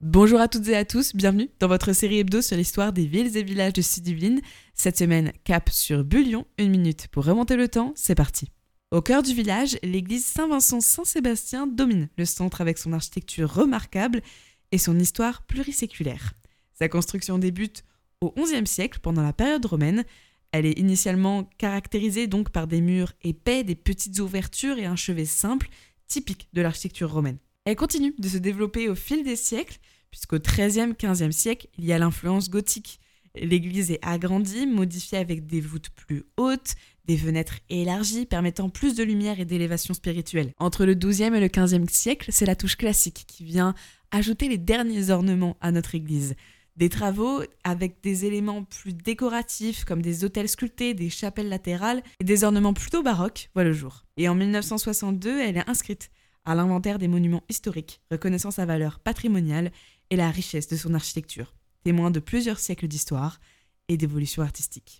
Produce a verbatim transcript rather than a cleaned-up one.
Bonjour à toutes et à tous, bienvenue dans votre série hebdo sur l'histoire des villes et villages de Sud-Yvelines. Cette semaine, cap sur Bullion, une minute pour remonter le temps, c'est parti. Au cœur du village, l'église Saint-Vincent-Saint-Sébastien domine le centre avec son architecture remarquable et son histoire pluriséculaire. Sa construction débute au onzième siècle, pendant la période romaine. Elle est initialement caractérisée donc par des murs épais, des petites ouvertures et un chevet simple, typique de l'architecture romaine. Elle continue de se développer au fil des siècles, puisqu'au treizième quinzième siècle, il y a l'influence gothique. L'église est agrandie, modifiée avec des voûtes plus hautes, des fenêtres élargies, permettant plus de lumière et d'élévation spirituelle. Entre le douzième et le quinzième siècle, c'est la touche classique qui vient ajouter les derniers ornements à notre église. Des travaux avec des éléments plus décoratifs, comme des autels sculptés, des chapelles latérales, et des ornements plutôt baroques, voient le jour. Et en dix-neuf cent soixante-deux, elle est inscrite à l'inventaire des monuments historiques, reconnaissant sa valeur patrimoniale et la richesse de son architecture, témoin de plusieurs siècles d'histoire et d'évolution artistique.